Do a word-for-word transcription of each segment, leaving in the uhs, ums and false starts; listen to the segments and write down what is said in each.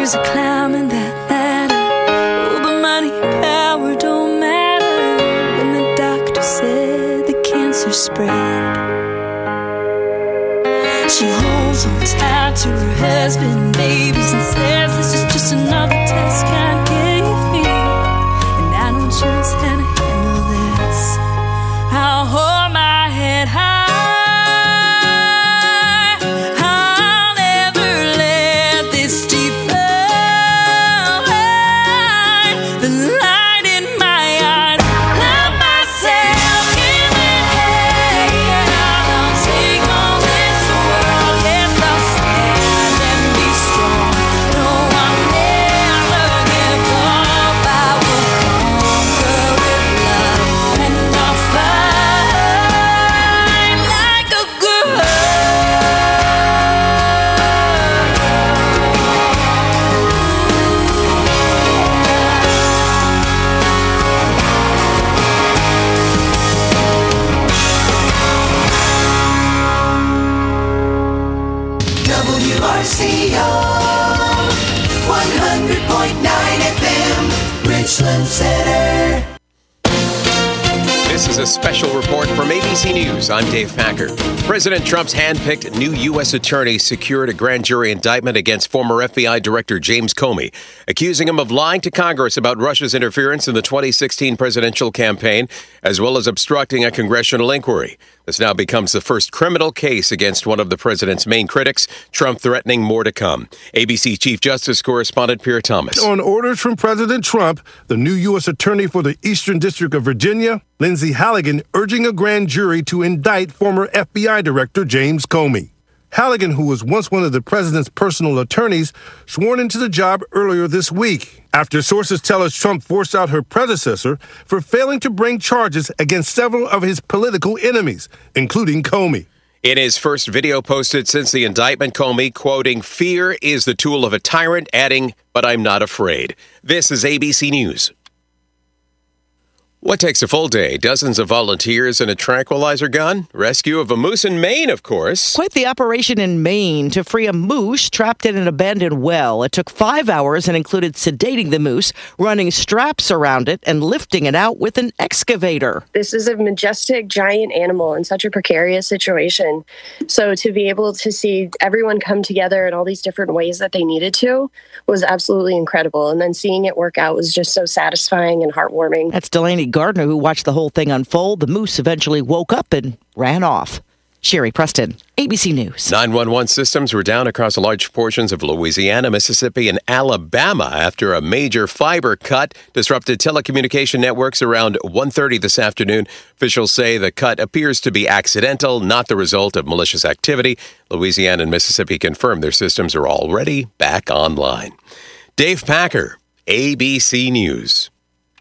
was a clown in that ladder. Oh, but money and power don't matter when the doctor said the cancer spread. She holds on tight to her husband and babies and says this is just another test God gave me, and I know just how to handle this. I'll hold my head high. I'll never let this define the light in my eyes. Love myself, give it hell. I'll take on this world. Yes, I'll stand and be strong. No, I'll never give up. I will conquer with love, and I'll fight like a girl. W R C O one hundred point nine F M, Richland Center. This is a special report from A B C News. I'm Dave Packer. President Trump's hand-picked new U S attorney secured a grand jury indictment against former F B I Director James Comey, accusing him of lying to Congress about Russia's interference in the twenty sixteen presidential campaign, as well as obstructing a congressional inquiry. This now becomes the first criminal case against one of the president's main critics, Trump threatening more to come. A B C Chief Justice correspondent Pierre Thomas. On orders from President Trump, the new U S attorney for the Eastern District of Virginia, Lindsay Halligan, urging a grand jury to indict former F B I Director James Comey. Halligan, who was once one of the president's personal attorneys, sworn into the job earlier this week, after sources tell us Trump forced out her predecessor for failing to bring charges against several of his political enemies, including Comey. In his first video posted since the indictment, Comey quoting, "Fear is the tool of a tyrant," adding, "But I'm not afraid." This is A B C News. What takes a full day? Dozens of volunteers and a tranquilizer gun? Rescue of a moose in Maine, of course. Quite the operation in Maine to free a moose trapped in an abandoned well. It took five hours and included sedating the moose, running straps around it, and lifting it out with an excavator. This is a majestic, giant animal in such a precarious situation. So to be able to see everyone come together in all these different ways that they needed to was absolutely incredible. And then seeing it work out was just so satisfying and heartwarming. That's Delaney Gardner, who watched the whole thing unfold. The moose eventually woke up and ran off. Sherry Preston, A B C News. nine one one systems were down across large portions of Louisiana, Mississippi, and Alabama after a major fiber cut disrupted telecommunication networks around one thirty this afternoon. Officials say the cut appears to be accidental, not the result of malicious activity. Louisiana and Mississippi confirmed their systems are already back online. Dave Packer, A B C News.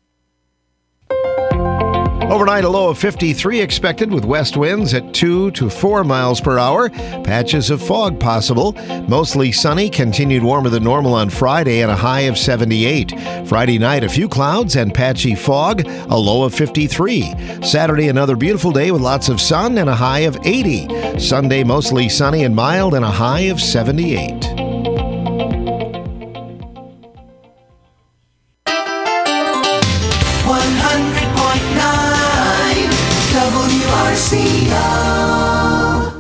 Overnight, a low of fifty-three expected with west winds at two to four miles per hour. Patches of fog possible. Mostly sunny, continued warmer than normal on Friday and a high of seventy-eight. Friday night, a few clouds and patchy fog, a low of fifty-three. Saturday, another beautiful day with lots of sun and a high of eighty. Sunday, mostly sunny and mild and a high of seventy-eight. one hundred point nine W R C O.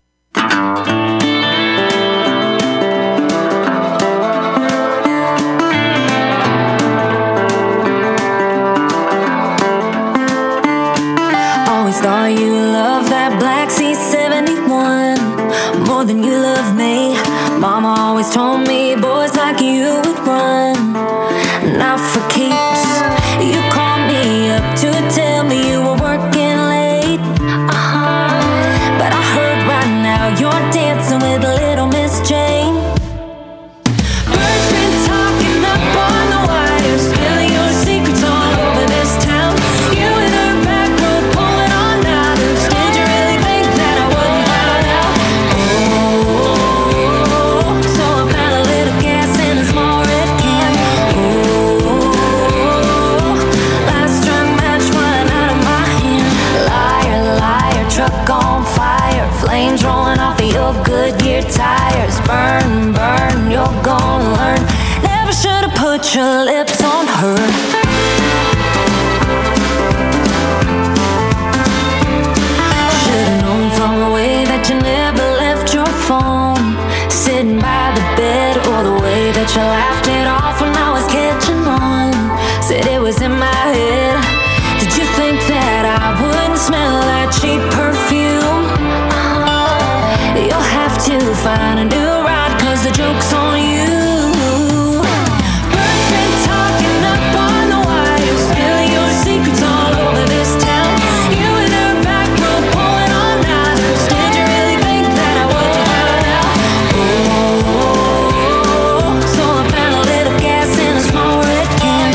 Always thought you loved that Black C seventy-one more than you love me. Mama always told me boys like you would run, not for keeps. You called me up to tell me you were working late. Uh-huh. But I heard right now you're dancing with little Miss Jane. Birds been talking up on the wire, spilling your secrets all over this town. You and her back road pulling all nighters. Did you really think that I wouldn't find out? Oh, so I found a little gas in a small red can. Oh, last strung match flying out of my hand. Liar, liar, truck on fire, flames rolling off of your Goodyear tires. Burn, burn, you're gonna learn. Never show put your lips on her. Should've known from the way that you never left your phone, sitting by the bed, or the way that you laughed it off when I was catching on. Said it was in my head. Did you think that I wouldn't smell that cheap perfume? You'll have to find a new ride, 'cause the joke's on you. Bird's been talking up on the wire, spilling your secrets all over this town. You and her back row pulling all nighters. Did you really think that I would find out? Oh, so I found a little gas in a small red can.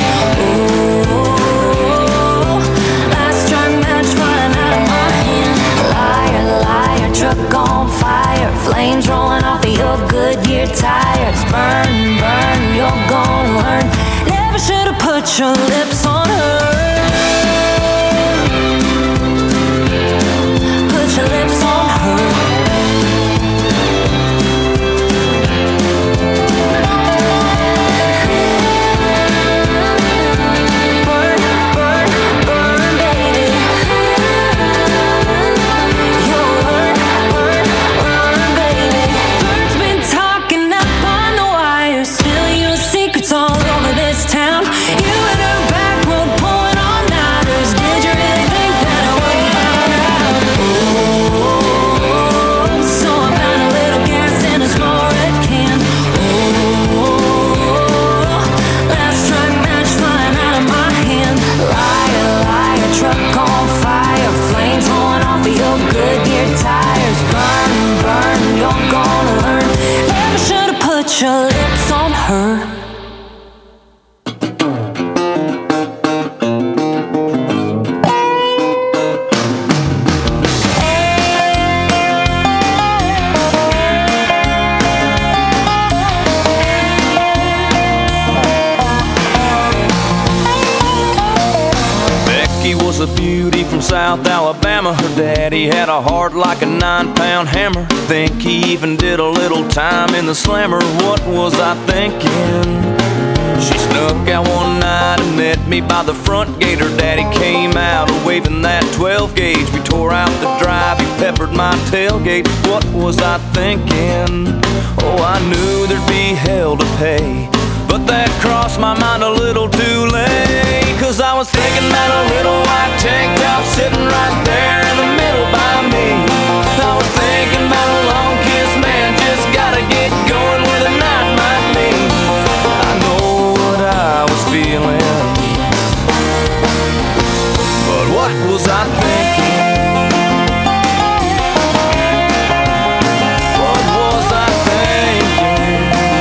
Oh, last strung match flying out of my hand. Liar, liar, truck on fire, flames rolling off of your Goodyear tires. Burn, burn, you're gonna learn. Never should've put your lips on her. Put your lips on her. Burn, burn, burn, baby. You'll learn, burn, burn, baby. Bird's been talking up on the wire, spilling your secrets all over this town. You and her back road pulling all nighters. Did you really think that I wouldn't find out? Oh, so I found a little gas in a small red can. Oh, last strung match flying out of my hand. Liar, liar, truck on fire, flames rolling off of your Goodyear tires. Burn, burn, you're gonna learn. Never should've put your lips on her. Becky was a beauty from South Alabama. Her daddy had a heart like a nine-pound hammer. Think he even did a little time in the slammer. What was I thinking? She snuck out one night and met me by the front gate. Her daddy came out waving that twelve gauge. We tore out the drive, he peppered my tailgate. What was I thinking? Oh, I knew there'd be hell to pay, but that crossed my mind a little too late. 'Cause I was thinking about a little white tank top sitting right there in the middle by me. I was thinking about a long kiss, man, just gotta get going where the night might lead. I know what I was feeling, but what was I thinking? What was I thinking?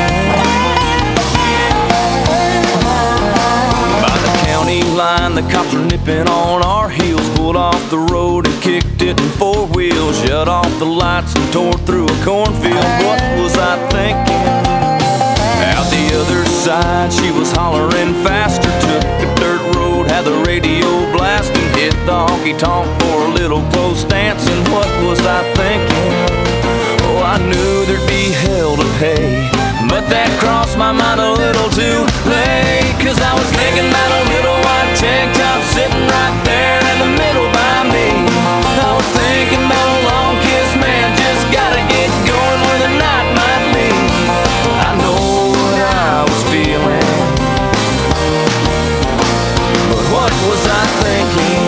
By the county line, the cops were nipping on our heels. Pulled off the road and kicked it in four wheels. Shut off the lights and tore through a cornfield. What was I thinking? Out the other side, she was hollering faster. Took a dirt road, had the radio blasting. Hit the honky-tonk for a little close dancing. What was I thinking? Oh, I knew there'd be hell to pay, but that crossed my mind a little too late. 'Cause I was thinking about a little white tank top sitting right there in the middle by me. I was thinking about a long kiss, man, just gotta get going where the night might lead. I know what I was feeling, but what was I thinking?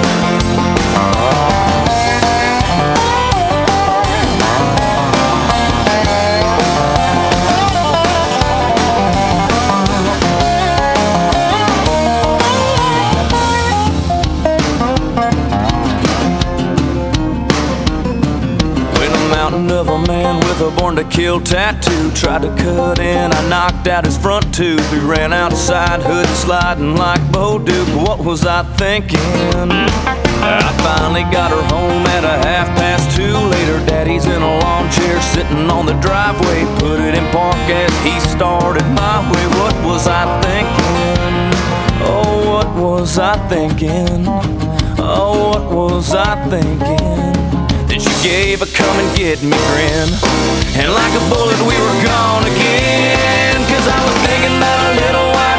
Of a man with a born to kill tattoo tried to cut in, I knocked out his front tooth. We ran outside, hood sliding like Bo Duke. What was I thinking? I finally got her home at a half past two. Later, daddy's in a lawn chair sitting on the driveway. Put it in park as he started my way. What was I thinking? Oh, what was I thinking? Oh, what was I thinking? Then she gave a come and get me grin, and like a bullet we were gone again. 'Cause I was thinking about a little while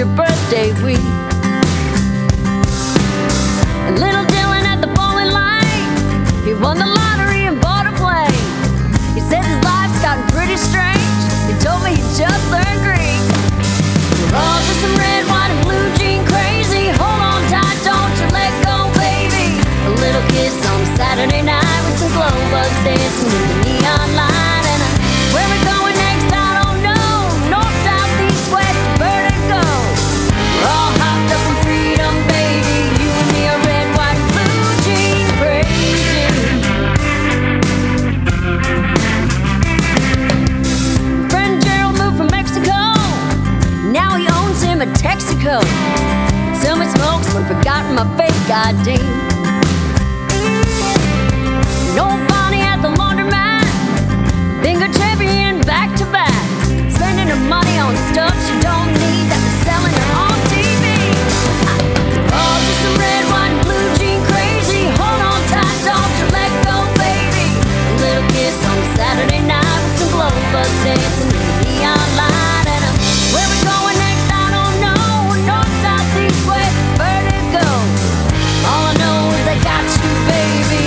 birthday week. And little Dylan at the bowling lane, he won the lottery and bought a plane. He says his life's gotten pretty strange. He told me he just learned Greek. We're all just some red, white, and blue jean crazy. Hold on tight, don't you let go, baby. A little kiss on Saturday night with some glow bugs dancing in the neon light. And uh, where we going next, I don't know. North, south, east, west, vertigo. We're all hopped up in freedom, baby. You and me are red, white, and blue jean crazy. Friend Gerald moved from Mexico. Now he owns him a Texaco. Sell me smokes when forgotten my fake I D. No Bonnie at the laundromat. Bingo champion back to back. Spending her money on stuff she don't need that they're selling her on T V. Oh, just some red, white, and blue jean crazy. Hold on tight, don't you let go, baby. A little kiss on Saturday night with some glow bugs dancing in the neon light. And uh, where we going next, I don't know. North, south, east, west, vertigo. All I know is I got you, baby.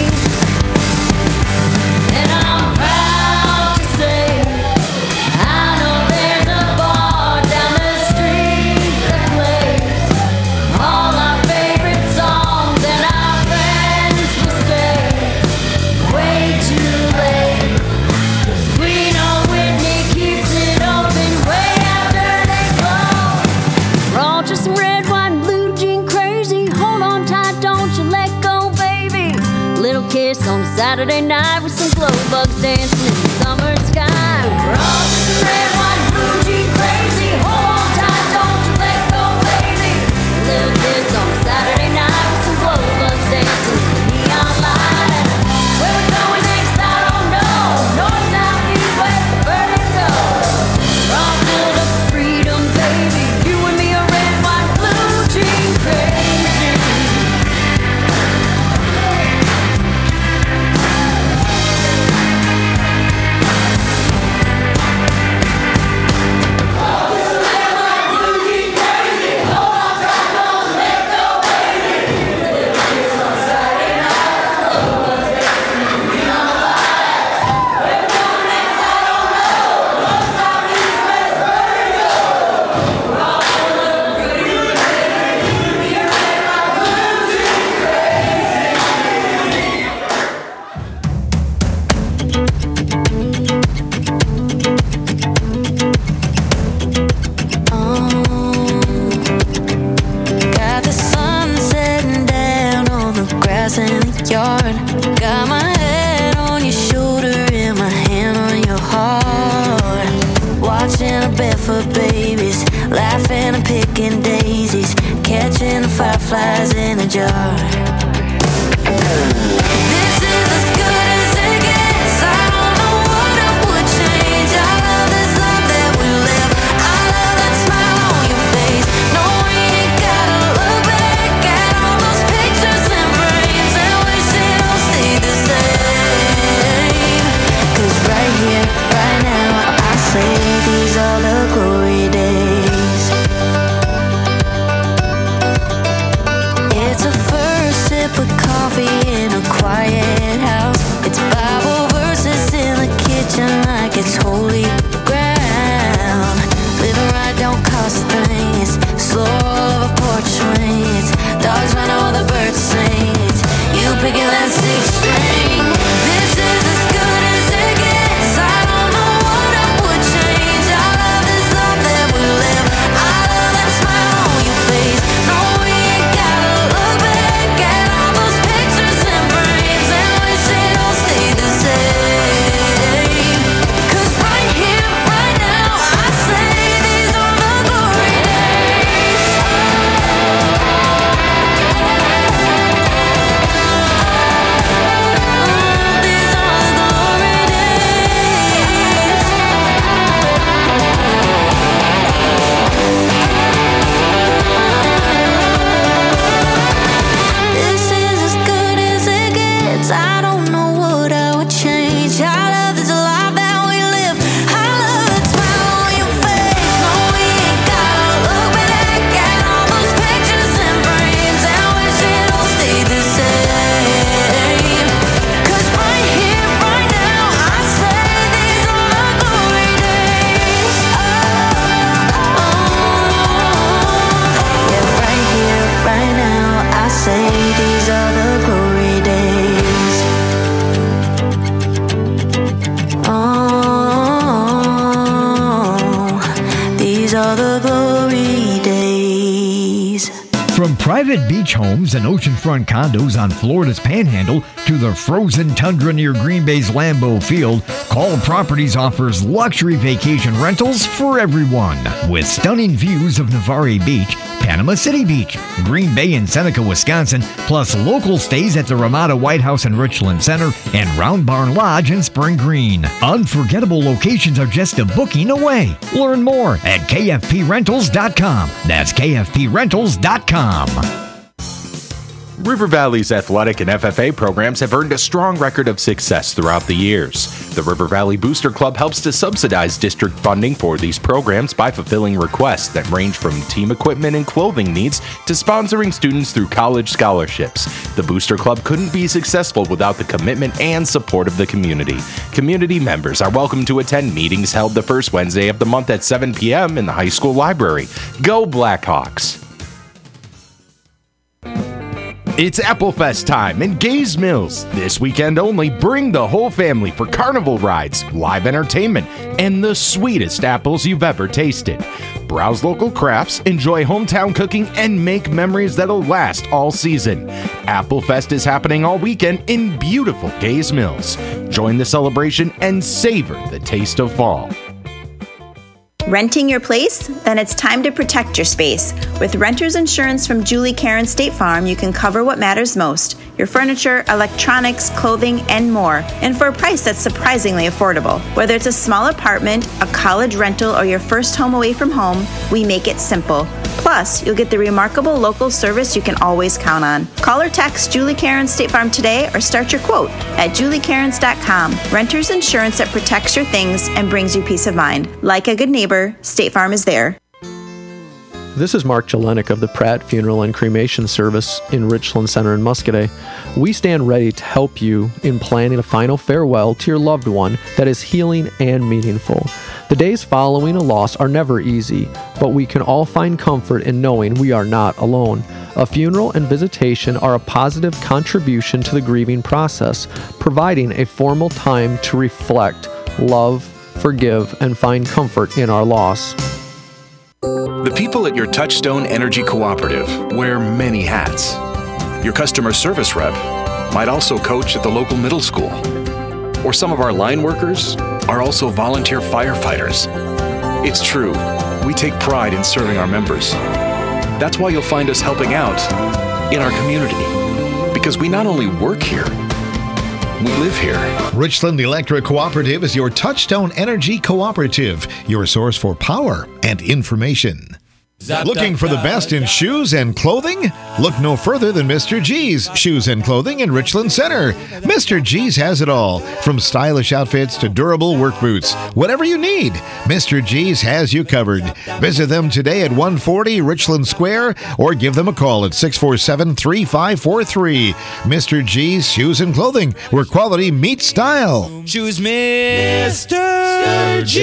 And I'm proud to say I know there's a bar down the street that plays all our favorite songs, and our friends will stay way too late. 'Cause we know Whitney keeps it open way after they close. We're all just some red, white, and blue jean crazy. Hold on tight, don't you let go, baby. Little kiss on Saturday night with some glow bugs dancing in the summer sky. We're all just some red, white, and blue jean crazy. Hold on tight, don't you let go, baby. Little kiss on Saturday night with some glow bugs dancing in the neon light. And where we going next, I don't know. North, south, east, west, vertigo. We're all filled up with freedom, baby. You and me are red, white, blue jean crazy. Got the sun setting down on the grass in the yard. Got my head on your shoulder and my hand on your heart. Watching the barefoot babies, laughing and picking daisies, catching the fireflies in a jar. This is as good as it gets. I don't know what I would change. I love this life that we live. I love that smile on your face. No, we ain't gotta look back at all those pictures and frames and wish it all stayed the same. 'Cause right here, right now, I say these are the glory days. It's a first sip of coffee in a quiet From private beach homes and oceanfront condos on Florida's Panhandle to the frozen tundra near Green Bay's Lambeau Field, Call Properties offers luxury vacation rentals for everyone. With stunning views of Navarre Beach, Panama City Beach, Green Bay and Seneca, Wisconsin, plus local stays at the Ramada White House and Richland Center and Round Barn Lodge in Spring Green. Unforgettable locations are just a booking away. Learn more at K F P rentals dot com. That's K F P rentals dot com. River Valley's athletic and F F A programs have earned a strong record of success throughout the years. The River Valley Booster Club helps to subsidize district funding for these programs by fulfilling requests that range from team equipment and clothing needs to sponsoring students through college scholarships. The Booster Club couldn't be successful without the commitment and support of the community. Community members are welcome to attend meetings held the first Wednesday of the month at seven p.m. in the high school library. Go Blackhawks! It's Applefest time in Gaze Mills. This weekend only, bring the whole family for carnival rides, live entertainment, and the sweetest apples you've ever tasted. Browse local crafts, enjoy hometown cooking, and make memories that'll last all season. Applefest is happening all weekend in beautiful Gaze Mills. Join the celebration and savor the taste of fall. Renting your place? Then it's time to protect your space. With renter's insurance from Julie Karen State Farm, you can cover what matters most: your furniture, electronics, clothing, and more, and for a price that's surprisingly affordable. Whether it's a small apartment, a college rental, or your first home away from home, we make it simple. Plus, you'll get the remarkable local service you can always count on. Call or text Julie Karen State Farm today or start your quote at julie karens dot com. Renter's insurance that protects your things and brings you peace of mind. Like a good neighbor, State Farm is there. This is Mark Jelenik of the Pratt Funeral and Cremation Service in Richland Center in Muscadet. We stand ready to help you in planning a final farewell to your loved one that is healing and meaningful. The days following a loss are never easy, but we can all find comfort in knowing we are not alone. A funeral and visitation are a positive contribution to the grieving process, providing a formal time to reflect, love, forgive, and find comfort in our loss. The people at your Touchstone Energy Cooperative wear many hats. Your customer service rep might also coach at the local middle school. Or some of our line workers are also volunteer firefighters. It's true, we take pride in serving our members. That's why you'll find us helping out in our community. Because we not only work here, we live here. Richland Electric Cooperative is your Touchstone Energy Cooperative, your source for power and information. Looking for the best in shoes and clothing? Look no further than Mister G's Shoes and Clothing in Richland Center. Mister G's has it all, from stylish outfits to durable work boots. Whatever you need, Mister G's has you covered. Visit them today at one forty Richland Square or give them a call at six four seven, three five four three. Mister G's Shoes and Clothing, where quality meets style. Choose Mister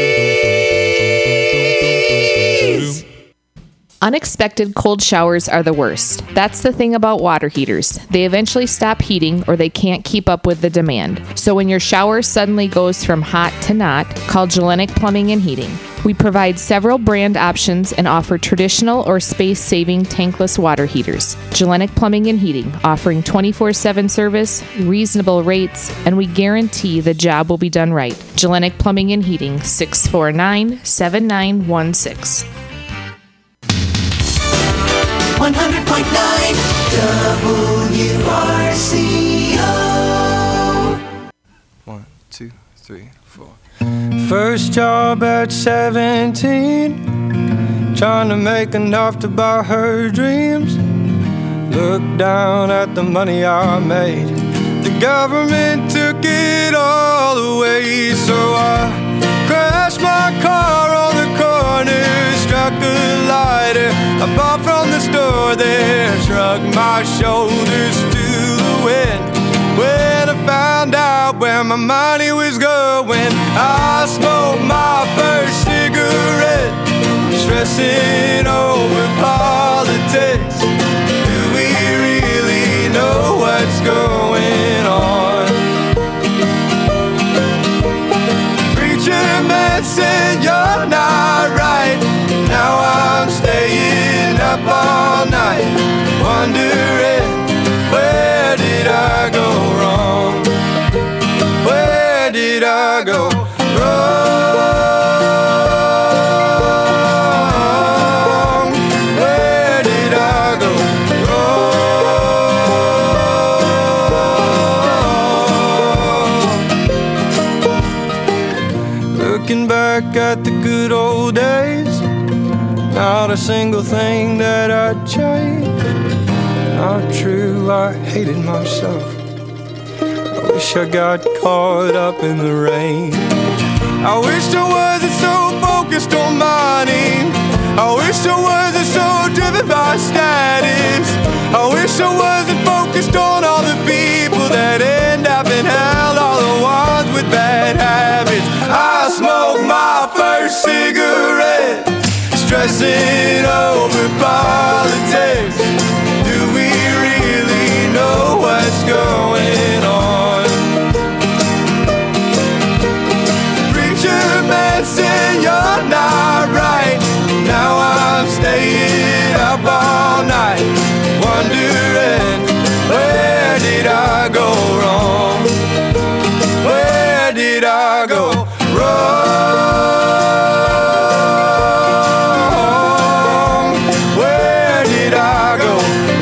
G's. Unexpected cold showers are the worst. That's the thing about water heaters. They eventually stop heating or they can't keep up with the demand. So when your shower suddenly goes from hot to not, call Jelenik Plumbing and Heating. We provide several brand options and offer traditional or space-saving tankless water heaters. Jelenik Plumbing and Heating, offering twenty-four seven service, reasonable rates, and we guarantee the job will be done right. Jelenik Plumbing and Heating, six four nine, seven nine one six. one hundred point nine W R C O. One, two, three, four. First job at seventeen, trying to make enough to buy her dreams. Look down at the money I made. The government took it all away, so I crashed my car on the corner, struck a lighter I bought from the store there, shrugged my shoulders to the wind. When I found out where my money was going, I smoked my first cigarette, stressing over politics. Do we really know what's going on? Preacher man said you're not right. Now I'm staying up all night, wondering, where did I go wrong? Where did I go wrong? Where did I go wrong? Looking back at the good old days, not a single thing that I'd change. Not true, I hated myself. I wish I got caught up in the rain. I wish I wasn't so focused on money. I wish I wasn't so driven by status. I wish I wasn't focused on all the people that end up in hell, all the ones with bad habits. I smoked my first cigarette, stressing over politics. Do we really know what's going on? Preacher man said you're not right. Now I'm staying up all night, wondering, where did I go wrong? Where did I go wrong? Where did I go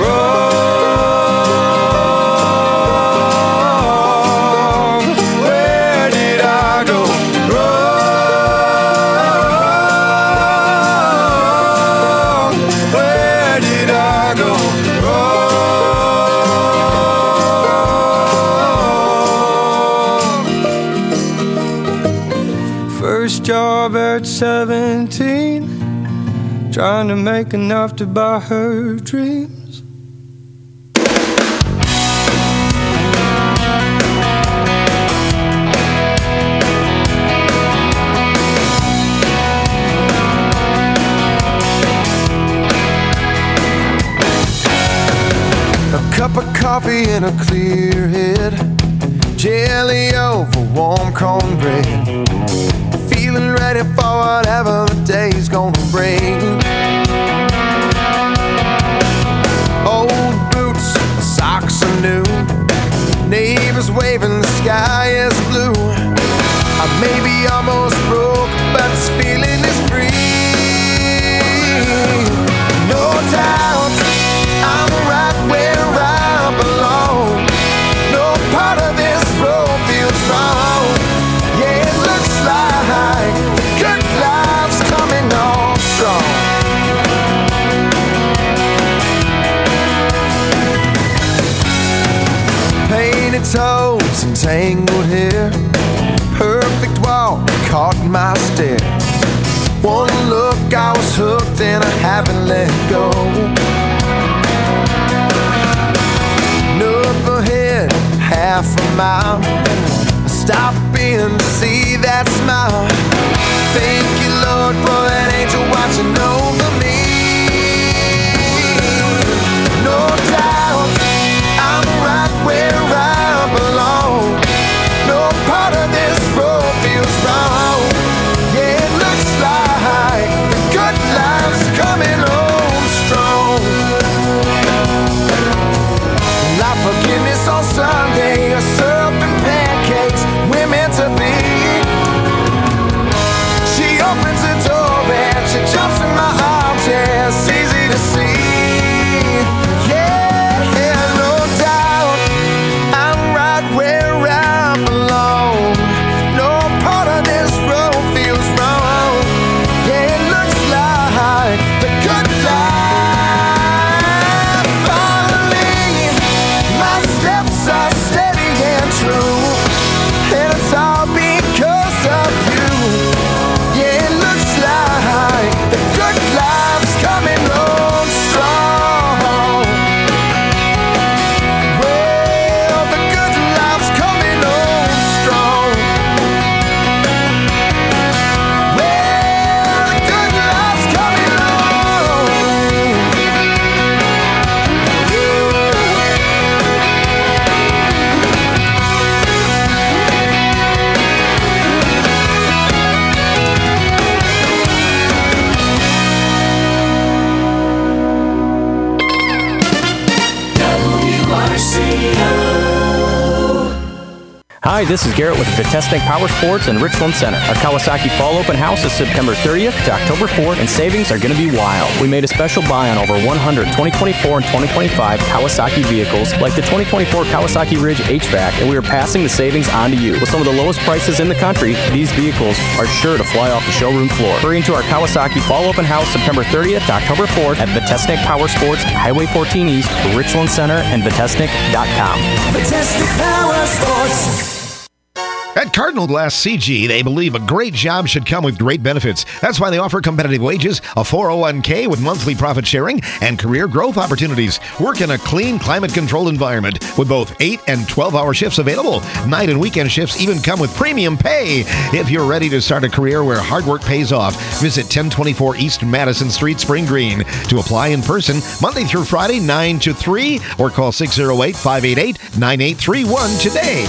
wrong? Where did I go wrong? Where did I go wrong? First job at seventeen, trying to make enough to buy her dreams. A cup of coffee and a clear head, jelly over warm cornbread, feeling ready for whatever the day's gonna bring. Old boots, socks are new, neighbors waving, the sky is blue. I may be almost broke, but this feeling is free. No doubt, I'm right where I belong. No part of this road feels wrong. Yeah, it looks like the good life's coming on strong. Painted toes and tangled hair, perfect walk caught my stare. One look, I was hooked and I haven't let go. Up ahead, half a mile, stop in to see that smile. Thank you, Lord, for that angel watching over me. No doubt, I'm right where I belong. No part of this road feels wrong. Yeah, it looks like the good life's coming on strong. Like forgiveness on Sunday, or syrup and pancakes, we're meant to be. She opens the door and she jumps in my arms, yeah. Hi, this is Garrett with Vitesnik Power Sports in Richland Center. Our Kawasaki Fall Open House is September thirtieth to October fourth, and savings are going to be wild. We made a special buy on over one hundred twenty twenty-four and twenty twenty-five Kawasaki vehicles, like the twenty twenty-four Kawasaki Ridge H V A C, and we are passing the savings on to you. With some of the lowest prices in the country, these vehicles are sure to fly off the showroom floor. Hurry into our Kawasaki Fall Open House September thirtieth to October fourth at Vitesnik Power Sports, Highway fourteen East, Richland Center, and Vitesnik dot com. Vitesnik Power Sports. At Cardinal Glass C G, they believe a great job should come with great benefits. That's why they offer competitive wages, a four oh one k with monthly profit sharing, and career growth opportunities. Work in a clean, climate-controlled environment with both eight and twelve-hour shifts available. Night and weekend shifts even come with premium pay. If you're ready to start a career where hard work pays off, visit ten twenty-four East Madison Street, Spring Green. To apply in person, Monday through Friday, nine to three, or call six oh eight, five eight eight, nine eight three one today.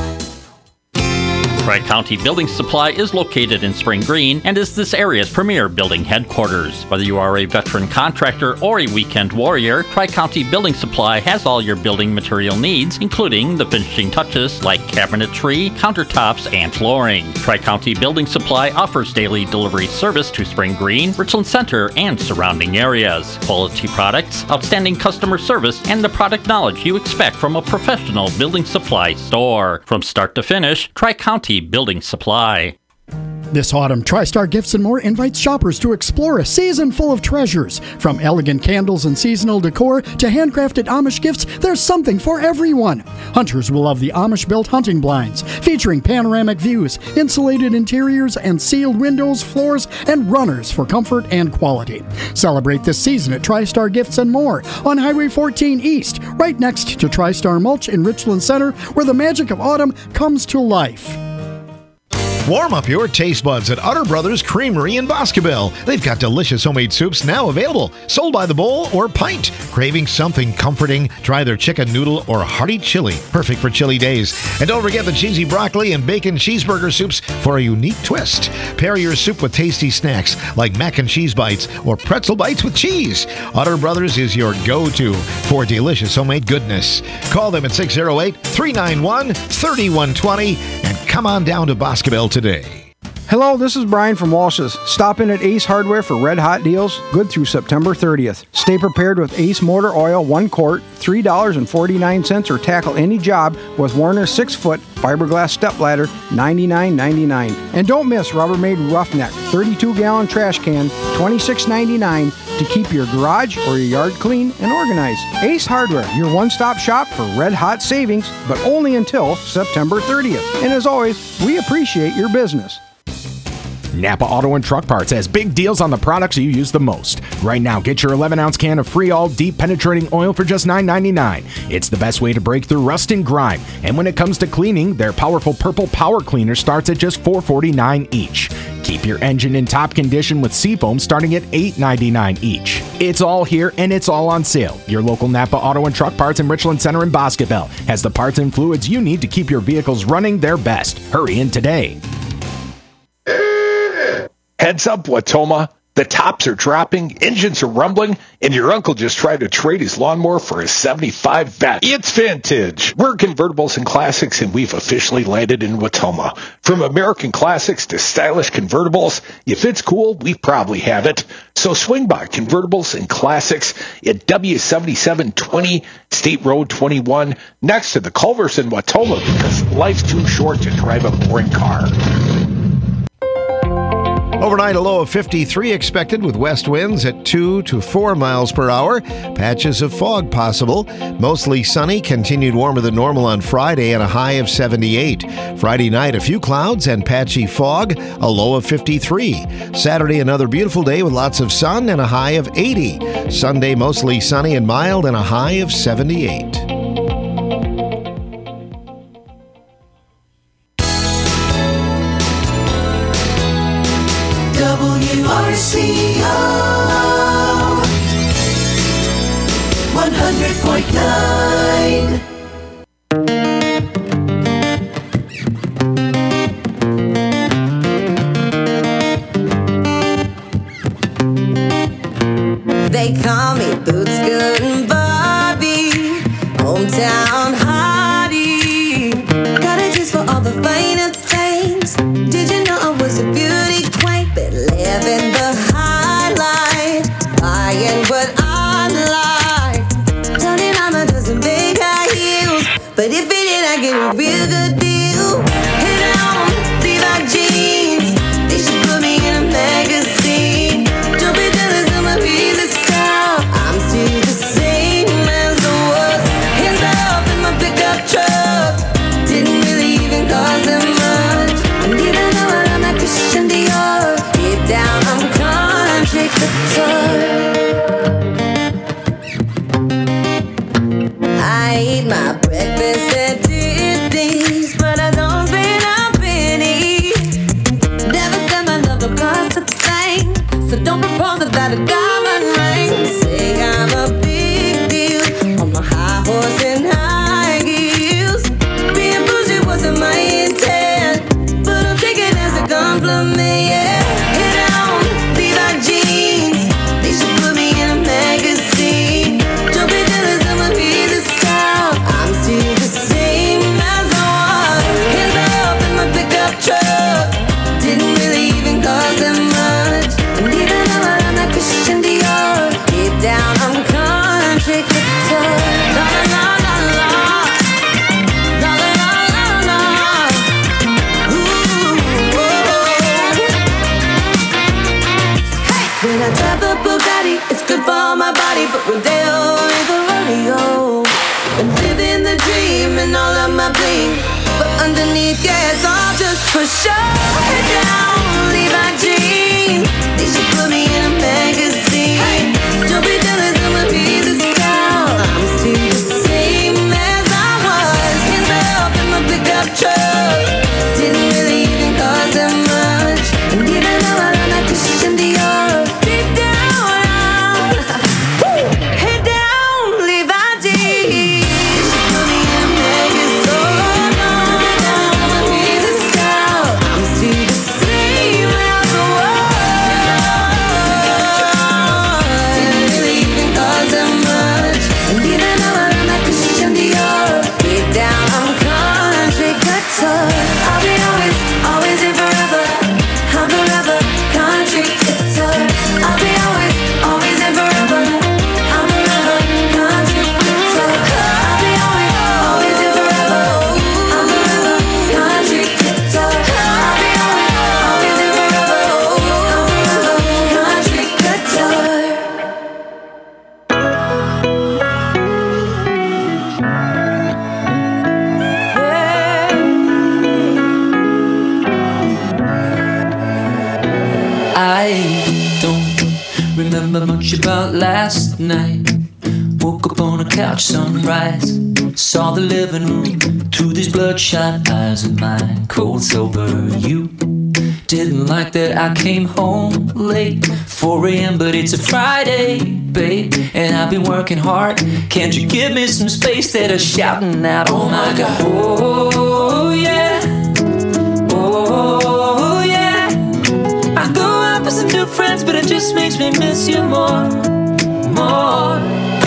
Tri-County Building Supply is located in Spring Green and is this area's premier building headquarters. Whether you are a veteran contractor or a weekend warrior, Tri-County Building Supply has all your building material needs, including the finishing touches like cabinetry, countertops, and flooring. Tri-County Building Supply offers daily delivery service to Spring Green, Richland Center, and surrounding areas. Quality products, outstanding customer service, and the product knowledge you expect from a professional building supply store. From start to finish, Tri-County Building Supply. This autumn, TriStar Gifts and More invites shoppers to explore a season full of treasures. From elegant candles and seasonal decor to handcrafted Amish gifts, there's something for everyone. Hunters will love the Amish-built hunting blinds, featuring panoramic views, insulated interiors, and sealed windows, floors, and runners for comfort and quality. Celebrate this season at TriStar Gifts and More on Highway fourteen East, right next to TriStar Mulch in Richland Center, where the magic of autumn comes to life. Warm up your taste buds at Utter Brothers Creamery in Boscobel. They've got delicious homemade soups now available, sold by the bowl or pint. Craving something comforting? Try their chicken noodle or hearty chili, perfect for chilly days. And don't forget the cheesy broccoli and bacon cheeseburger soups for a unique twist. Pair your soup with tasty snacks like mac and cheese bites or pretzel bites with cheese. Utter Brothers is your go-to for delicious homemade goodness. Call them at six oh eight, three nine one, three one two zero and come on down to Boscobel today. Hello, this is Brian from Walsh's. Stop in at Ace Hardware for red hot deals, good through September thirtieth. Stay prepared with Ace Motor Oil, one quart, three dollars and forty-nine cents, or tackle any job with Warner's six foot fiberglass stepladder, ninety-nine ninety-nine. And don't miss Rubbermaid Roughneck, thirty-two gallon trash can, twenty-six ninety-nine, to keep your garage or your yard clean and organized. Ace Hardware, your one-stop shop for red hot savings, but only until September thirtieth. And as always, we appreciate your business. Napa Auto and Truck Parts has big deals on the products you use the most. Right now, get your eleven ounce can of free all deep penetrating oil for just nine ninety-nine. It's the best way to break through rust and grime. And when it comes to cleaning, their powerful purple power cleaner starts at just four forty-nine each. Keep your engine in top condition with Seafoam starting at eight ninety-nine each. It's all here and it's all on sale. Your local Napa Auto and Truck Parts in Richland Center and Boscobel has the parts and fluids you need to keep your vehicles running their best. Hurry in today. Heads up, Watoma. The tops are dropping, engines are rumbling, and your uncle just tried to trade his lawnmower for his seventy-five Vet. It's vintage. We're Convertibles and Classics, and we've officially landed in Watoma. From American classics to stylish convertibles, if it's cool, we probably have it. So swing by Convertibles and Classics at W seventy-seven twenty State Road twenty-one, next to the Culvers in Watoma, because life's too short to drive a boring car. Overnight, a low of fifty-three expected with west winds at two to four miles per hour. Patches of fog possible. Mostly sunny, continued warmer than normal on Friday and a high of seventy-eight. Friday night, a few clouds and patchy fog, a low of fifty-three. Saturday, another beautiful day with lots of sun and a high of eighty. Sunday, mostly sunny and mild and a high of seventy-eight. W R C O one hundred point nine. They call me Boots Good and Barbie, hometown hottie. Got a juice for all a real good deal. Hit on Levi jeans. They should put me in a magazine. Don't be jealous of my piece of style. I'm still the same as I was. Hands up in my pickup truck. Didn't really even cost that much. And even though I'm not Christian Dior, deep down I'm country couture. I eat my breakfast at Tiffany's, but I don't spend a penny. Never said my love don't cost a thing, so don't propose without a diamond ring. Say I'm a big deal on my high horse and high heels. Being bougie wasn't my intent, but I'll take it as a compliment. Yeah, hit on Levi jeans. They should put me in a magazine. Don't be jealous of my piece of style. I'm still the same as I was. Hands up in my pickup truck. Didn't really even cost that much. And even though I'm not Christian Dior, deep down I'm country couture. La la la la la. La la la la la. Ooh, whoa. Hey! When I drive a Bugatti, it's good for my body, but Rodeo ain't the rodeo. Been living the dream and all of my bling, but underneath, yeah, it's all just for show. Head down, Levi jeans. They should put me in a magazine. Hey, don't be jealous of my piece of style. I'm still the same as I was. Hands up in my pickup truck. Didn't really even cost that much. And even though I'm not Christian Dior, deep down, woo, head down, Levi jeans. They should put me in a magazine. No, no, my piece of style. I'm still the same as I was. Didn't really even cost that much. And even though I'm not Christian Dior, deep down I'm country couture. I'll be always, always and forever. I'm forever country couture. I'll be always, always and forever. I'm forever country couture. I'll be always, always and forever. I'm forever country couture. I'll be always, always and forever. I'm forever country couture. I don't remember much about last night. Woke up on a couch, sunrise. Saw the living room through these bloodshot eyes of mine. Cold sober, you didn't like that I came home late, four a.m. but it's a Friday, babe, and I've been working hard. Can't you give me some space? That are shouting out, oh my God, oh yeah, oh yeah. I go out with some new friends, but it just makes me miss you more, more.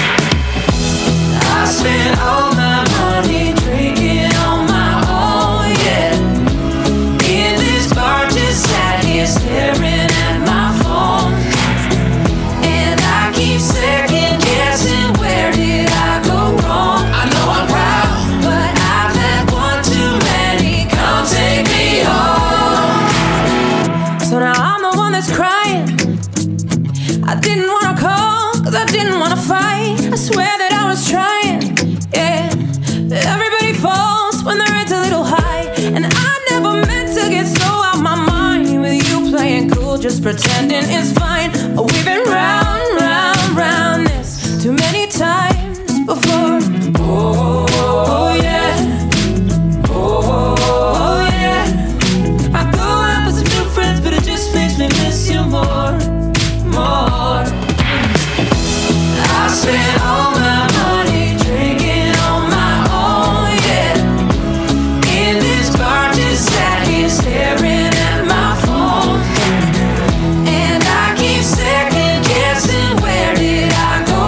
I spent all my money drinking on my own, yeah. In this bar, just sat here staring at my phone, and I keep second guessing, where did I go wrong? I know I'm proud, but I've had one too many. Come take me home. So now I'm the one that's crying. I didn't wanna call, cause I didn't wanna fight. I swear that I was trying, yeah. Everybody falls when their head's a little high, and I never meant to get so out my mind. With you playing cool, just pretending it's fine. Oh, we've been round, round, round this too many times before. Oh, yeah. Oh, yeah. I go out with some new friends, but it just makes me miss you more, more. I spent all my money drinking on my own, yeah. In this bar, just sat here staring at my phone, and I keep second guessing, where did I go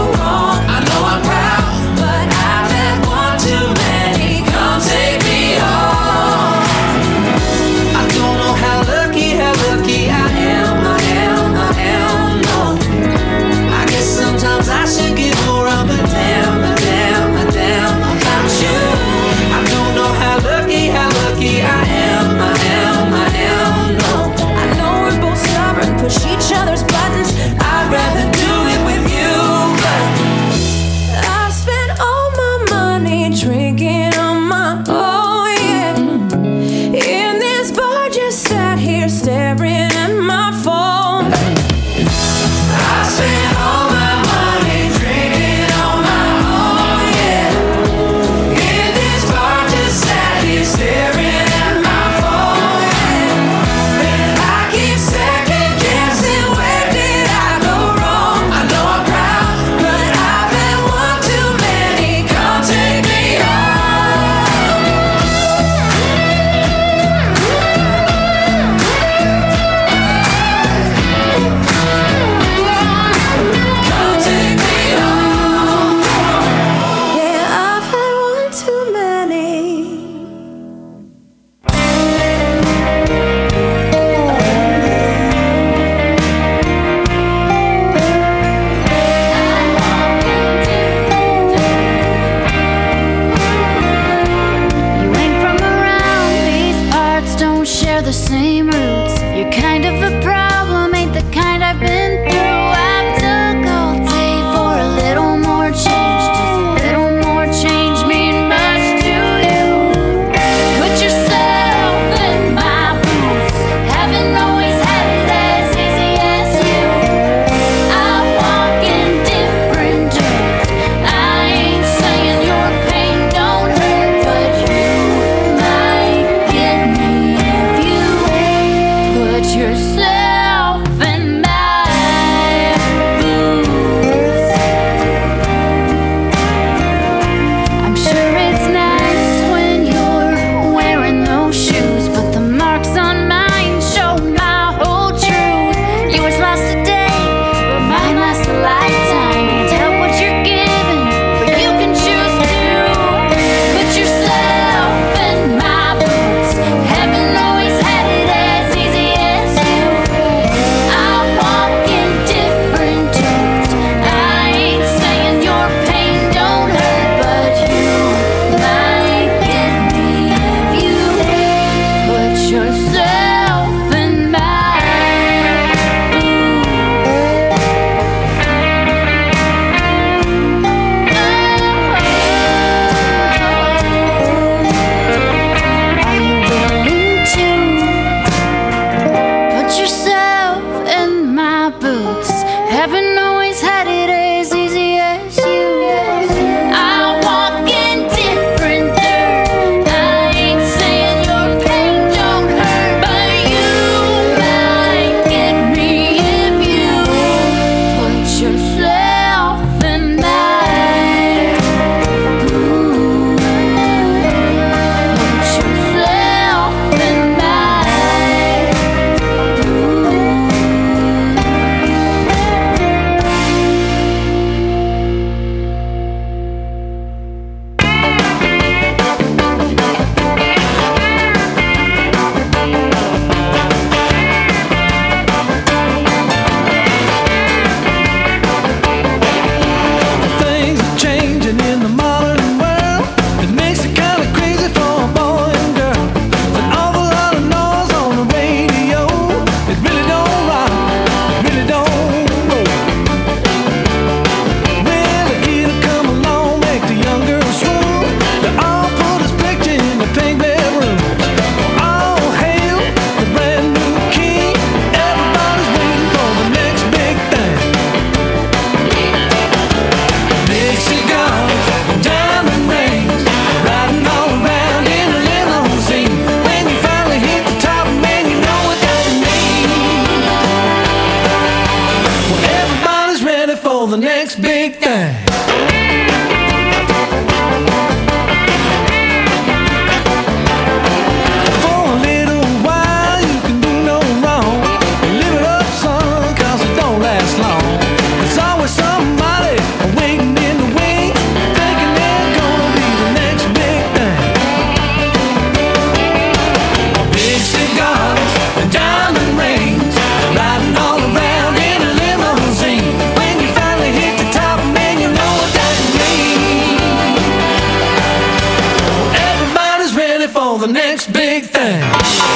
big thing.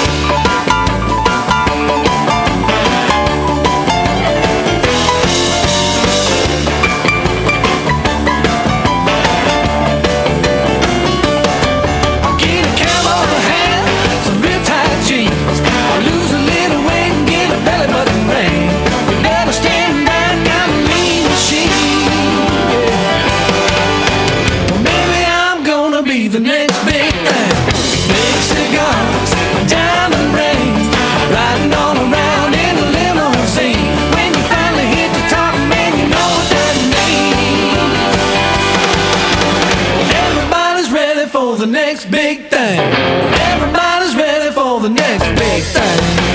The next big thing, big cigars, diamond rings, riding all around in a limousine. When you finally hit the top, man, you know what that means. Everybody's ready for the next big thing. Everybody's ready for the next big thing.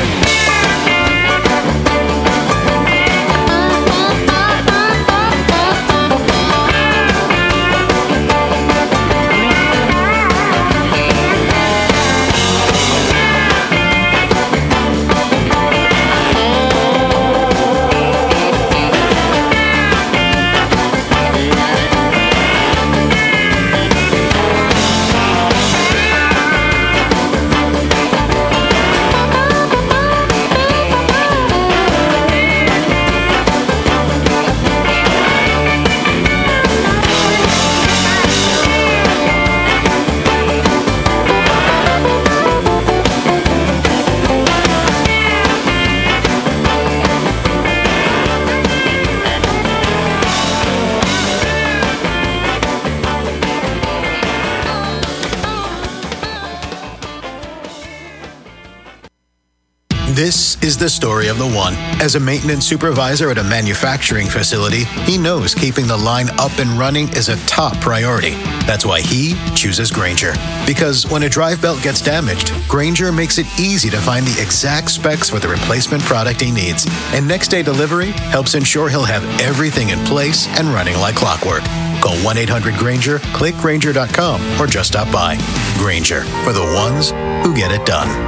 This is the story of the one. As a maintenance supervisor at a manufacturing facility, he knows keeping the line up and running is a top priority. That's why he chooses Grainger. Because when a drive belt gets damaged, Grainger makes it easy to find the exact specs for the replacement product he needs. And next day delivery helps ensure he'll have everything in place and running like clockwork. Call one eight hundred Grainger, click Grainger dot com, or just stop by. Grainger, for the ones who get it done.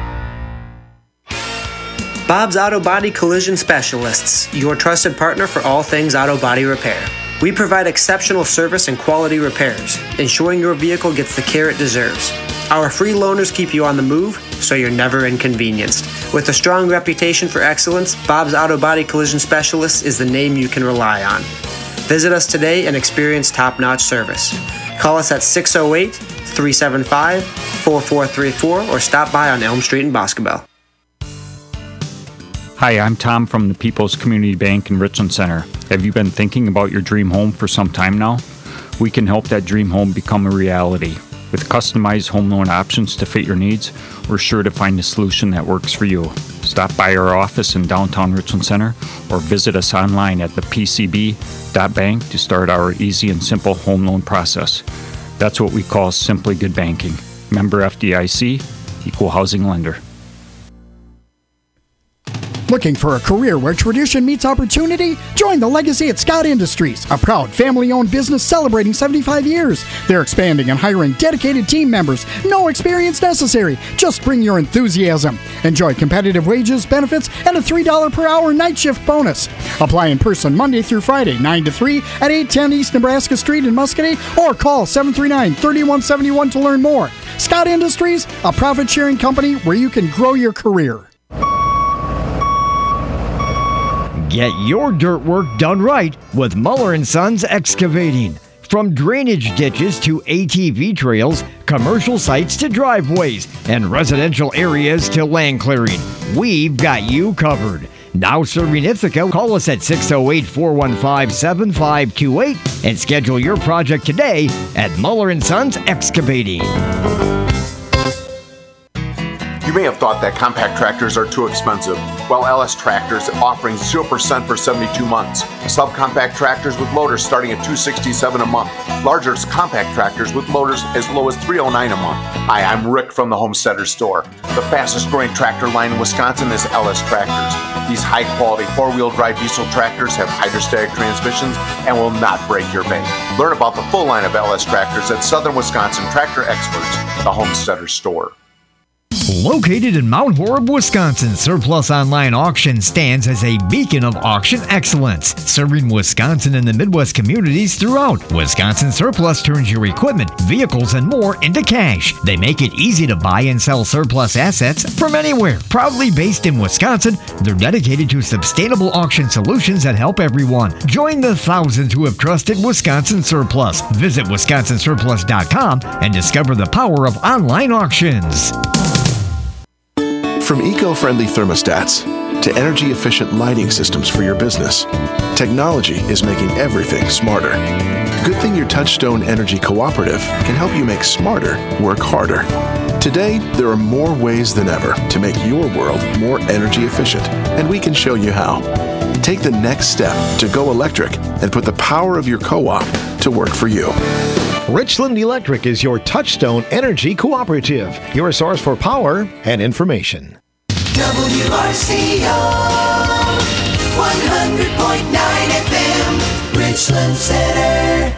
Bob's Auto Body Collision Specialists, your trusted partner for all things auto body repair. We provide exceptional service and quality repairs, ensuring your vehicle gets the care it deserves. Our free loaners keep you on the move, so you're never inconvenienced. With a strong reputation for excellence, Bob's Auto Body Collision Specialists is the name you can rely on. Visit us today and experience top-notch service. Call us at six oh eight, three seven five, four four three four or stop by on Elm Street in Boscobel. Hi, I'm Tom from the People's Community Bank in Richland Center. Have you been thinking about your dream home for some time now? We can help that dream home become a reality. With customized home loan options to fit your needs, we're sure to find a solution that works for you. Stop by our office in downtown Richland Center or visit us online at the p c b dot bank to start our easy and simple home loan process. That's what we call Simply Good Banking. Member F D I C, Equal Housing Lender. Looking for a career where tradition meets opportunity? Join the Legacy at Scott Industries, a proud family-owned business celebrating seventy-five years. They're expanding and hiring dedicated team members. No experience necessary. Just bring your enthusiasm. Enjoy competitive wages, benefits, and a three dollars per hour night shift bonus. Apply in person Monday through Friday, nine to three at eight ten East Nebraska Street in Muscatine, or call seven three nine, three one seven one to learn more. Scott Industries, a profit-sharing company where you can grow your career. Get your dirt work done right with Muller and Sons Excavating. From drainage ditches to A T V trails, commercial sites to driveways, and residential areas to land clearing, we've got you covered. Now serving Ithaca, call us at six oh eight, four one five, seven five two eight and schedule your project today at Muller and Sons Excavating. You may have thought that compact tractors are too expensive. Well, L S Tractors offering zero percent for seventy-two months. Subcompact tractors with loaders starting at two hundred sixty-seven dollars a month. Larger compact tractors with loaders as low as three hundred nine dollars a month. Hi, I'm Rick from the Homesteader Store. The fastest growing tractor line in Wisconsin is L S Tractors. These high quality four-wheel drive diesel tractors have hydrostatic transmissions and will not break your bank. Learn about the full line of L S Tractors at Southern Wisconsin Tractor Experts, the Homesteader Store. Located in Mount Horeb, Wisconsin, Surplus Online Auction stands as a beacon of auction excellence, serving Wisconsin and the Midwest communities throughout. Wisconsin Surplus turns your equipment, vehicles, and more into cash. They make it easy to buy and sell surplus assets from anywhere. Proudly based in Wisconsin, they're dedicated to sustainable auction solutions that help everyone. Join the thousands who have trusted Wisconsin Surplus. Visit wisconsin surplus dot com and discover the power of online auctions. From eco-friendly thermostats to energy-efficient lighting systems for your business, technology is making everything smarter. Good thing your Touchstone Energy Cooperative can help you make smarter work harder. Today, there are more ways than ever to make your world more energy efficient, and we can show you how. Take the next step to go electric and put the power of your co-op to work for you. Richland Electric is your Touchstone Energy Cooperative, your source for power and information. W R C O one hundred point nine F M, Richland Center.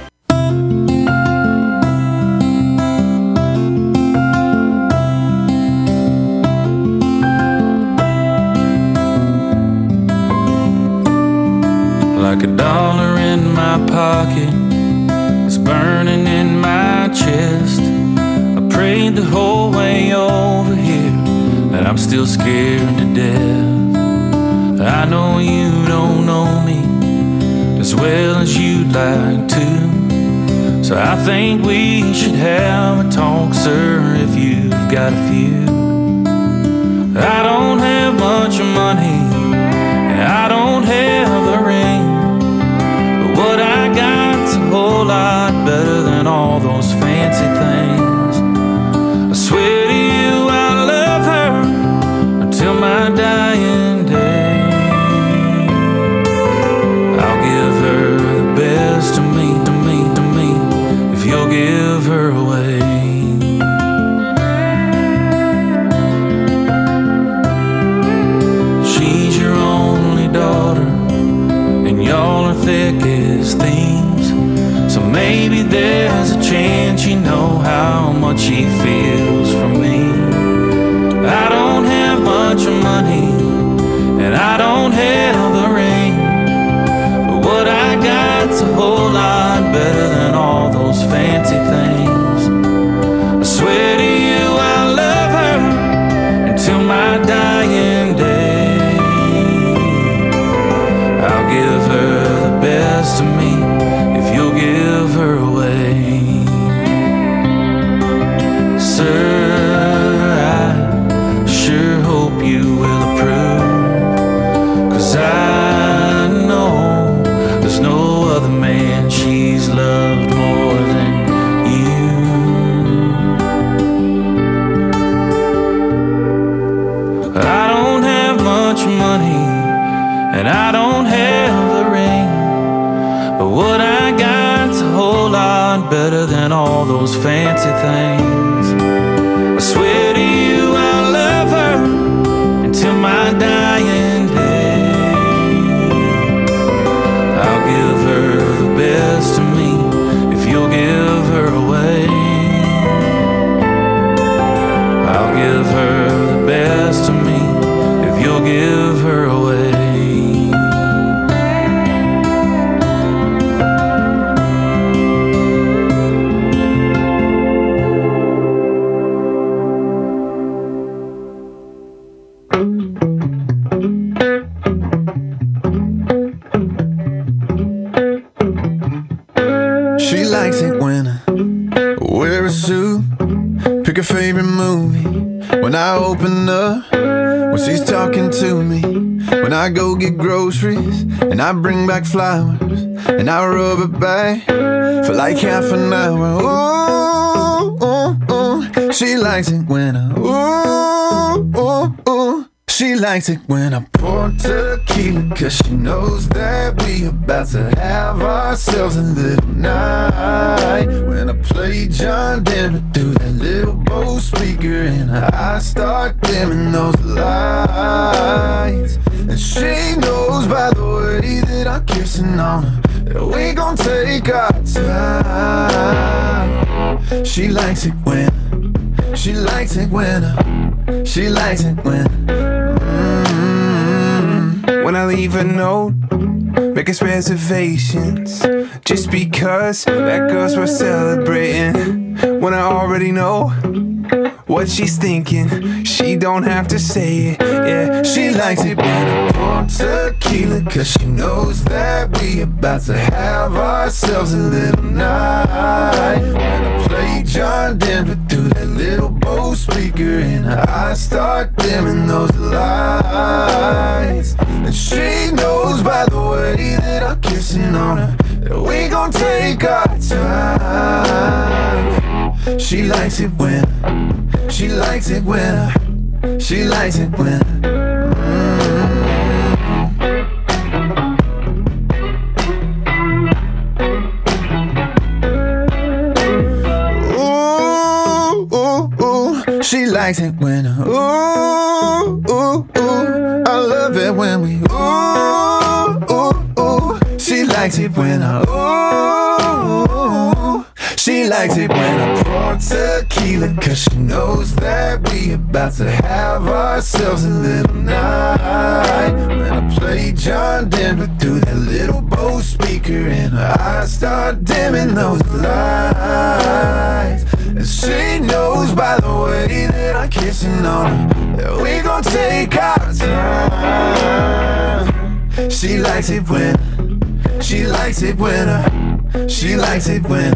Like a dollar in my pocket, it's burning in my chest. I prayed the whole way over here, and I'm still scared to death. I know you don't know me as well as you'd like to, so I think we should have a talk, sir, if you've got a few. I don't have much money, and I don't have the ring, but what I got's a whole lot better than all those fancy things. I swear to you I love her until my dying day. I'll give her the best of me, to me, to me, if you'll give her away. She's your only daughter, and y'all are thick as thieves, so maybe there's a chance you know how much she feels for me. I don't have much money, and I don't have the ring, but what I got's a whole lot better than all those fancy things. I swear to you I love her until my dying day. I'll give her the best of me if you'll give her away. Sir, I sure hope you will approve, 'cause I know there's no other man she's loved more than you. I don't have much money, and I don't have the ring, but what I got's a whole lot better than all those fancy things. I swear to you I love her until my dying day. I'll give her the best of me if you'll give her away. I'll give her the best of me if you'll give her away. She likes it when I wear a suit, pick a favorite movie when I open up, when she's talking to me, when I go get groceries and I bring back flowers and I rub it back for like half an hour. Ooh, ooh, ooh. She likes it when I ooh, ooh, ooh. She likes it when I pour tequila, 'cause she knows that we about to have ourselves a little night. When I play John Denver through that little Bose speaker and I start dimming those lights, and she knows by the way that I'm kissing on her that we gon' take our time. She likes it when She likes it when I, she likes it when mm, when I leave a note, make us reservations, just because that girl's worth celebrating. When I already know what she's thinking, she don't have to say it. Yeah, she likes it when I pour tequila, cause she knows that we about to have ourselves a little night. When I play John Denver through that little Bose speaker, and I start dimming those lights, and she knows by the way that I'm kissing on her that we gon' take our time. She likes it when, she likes it when I, she likes it when ooh, ooh, ooh. She likes it when I, ooh, ooh, ooh. I love it when we, ooh, ooh, ooh. She likes it when I, ooh, she likes it when I pour tequila, cause she knows that we about to have ourselves a little night. When I play John Denver through that little Bose speaker, and I start dimming those lights, and she knows by the way that I'm kissing on her that we gon' take our time. She likes it when, she likes it when I, she likes it when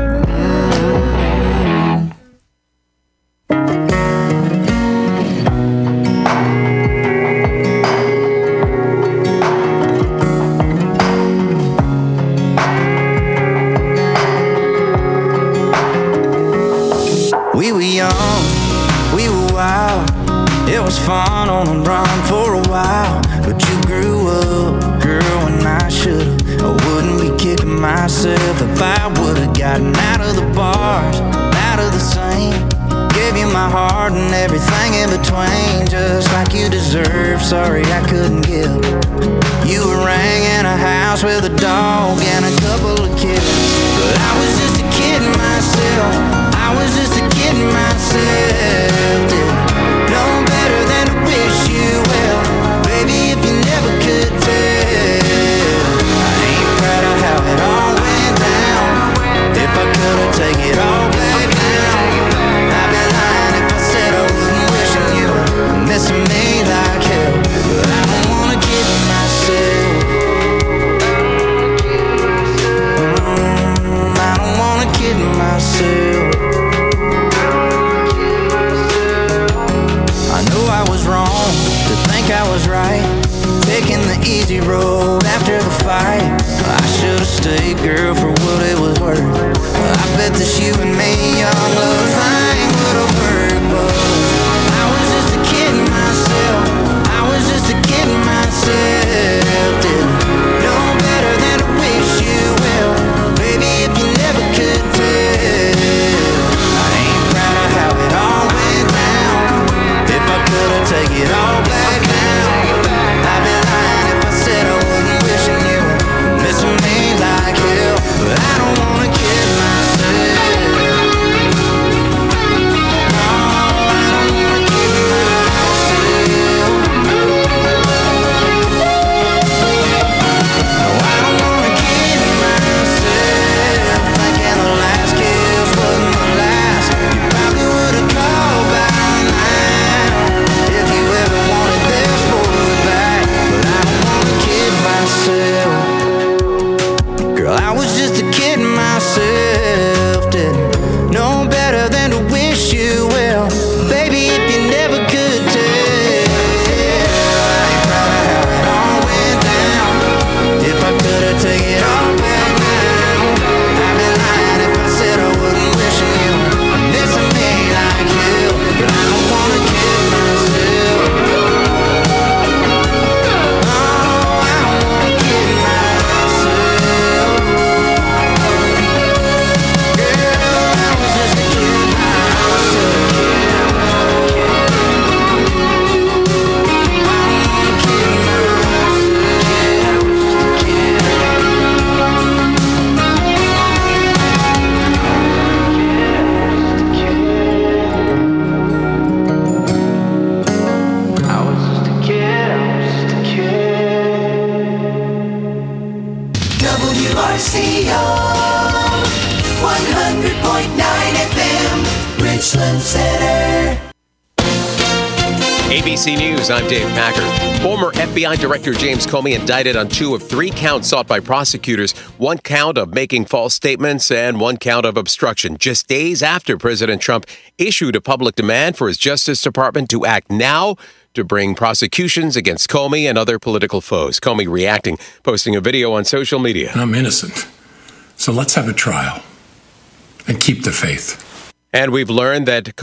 we were young, we were wild. It was fun on the run for a while. But you grew up, girl, and I should've. I wouldn't be kicking myself if I would've gotten out of the bars, out of the scene. Gave you my heart and everything in between, just like you deserve. Sorry I couldn't give. You were ringing a house with a dog and a couple of kittens, but I was just a kid myself. I was just a kid myself. Didn't know better than to wish you well, baby, if you never could tell. I ain't proud of how it all went down. If I could've take it all back now, I'd be lying if I said I wasn't wishing you were missing me like hell. But I don't wanna kid myself. Mm, I don't wanna kid myself. I know I was wrong to think I was right, taking the easy road after the fight. I should've stayed, girl, for what it was worth. I bet that you and me, young love thing would've worked, but I was just a kid myself. I was just a kid myself. Didn't know better than to wish you well, baby, if you never could tell. I ain't proud of how it all went down. If I could've take it all back now, I'd be lying if I said I wasn't wishing you were missing me like hell. But I don't wanna kid myself. Richland Center. A B C News, I'm Dave Packard. Former F B I Director James Comey indicted on two of three counts sought by prosecutors. One count of making false statements and one count of obstruction, just days after President Trump issued a public demand for his Justice Department to act now to bring prosecutions against Comey and other political foes. Comey reacting, posting a video on social media. I'm innocent, so let's have a trial and keep the faith. And we've learned that